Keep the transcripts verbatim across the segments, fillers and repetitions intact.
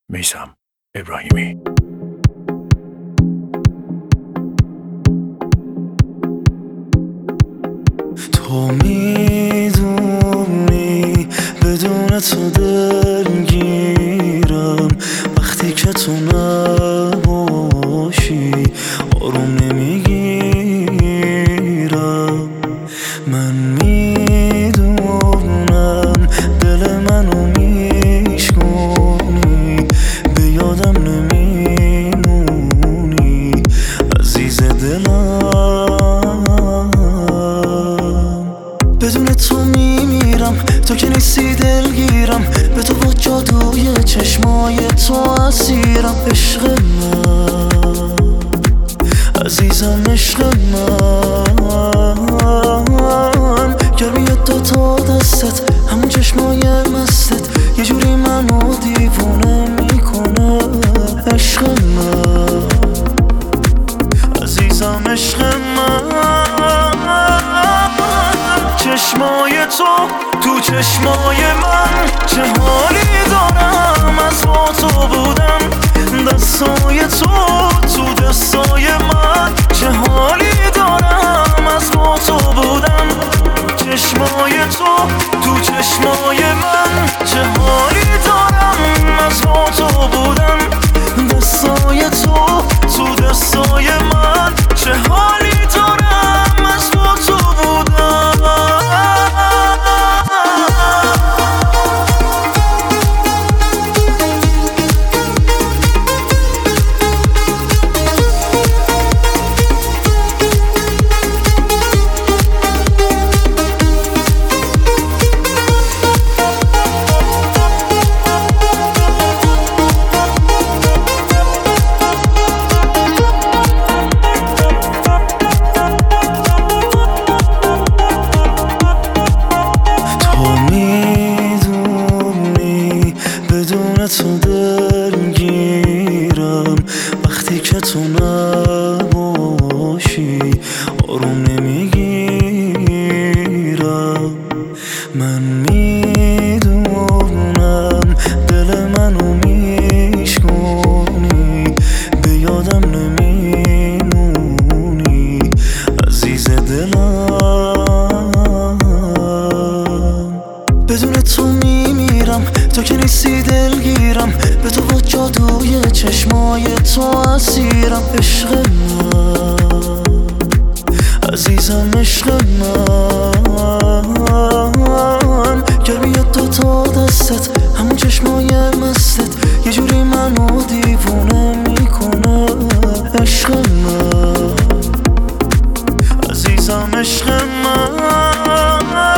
میثم ابراهیمی. تو میدونی بدون تو دلگیرم، وقتی که تو نباشی آروم نمیگیرم. من میدونم دل منو میشکنی، به یادم نمیمونی عزیز دلم. بدون تو میمیرم، تو که نیستی دلگیرم، به تو با جادوی چشمای تو اسیرم. عشق من عزیزم، عشق من گرمی دوتا دستت، همون چشمای مستت یه جوری منو دیوونه میکنه. عشق من عزیزم، عشق من. چشمای تو تو چشمای من، چه حالی دارم از با تو بودم. دستای تو تو دستای من، چه حالی دارم از با تو بودم. چشمای تو تو چشمای من، چه حالی دارم از با تو بودم. دستای تو تو دستای من، چه حالی دارم از با تو بودم. تو دلگیرم، وقتی که تو نباشی آروم نمیگیرم. من میدونم دل منو میشکنی، به یادم نمیمونی عزیز دلم. بدون تو میمیرم، تو که نیستی دلگیرم، به تو با جادوی چشمای تو اسیرم. عشق من عزیزم، عشق من گرمی دوتا دستت، همون چشمای مستت یه جوری منو دیوونه میکنه. عشق من عزیزم، عشق من.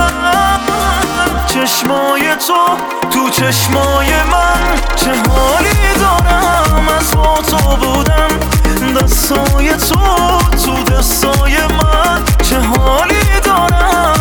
چشمای تو تو چشمای من، چه حالی دارم از با تو بودم. دستای تو تو دستای من، چه حالی دارم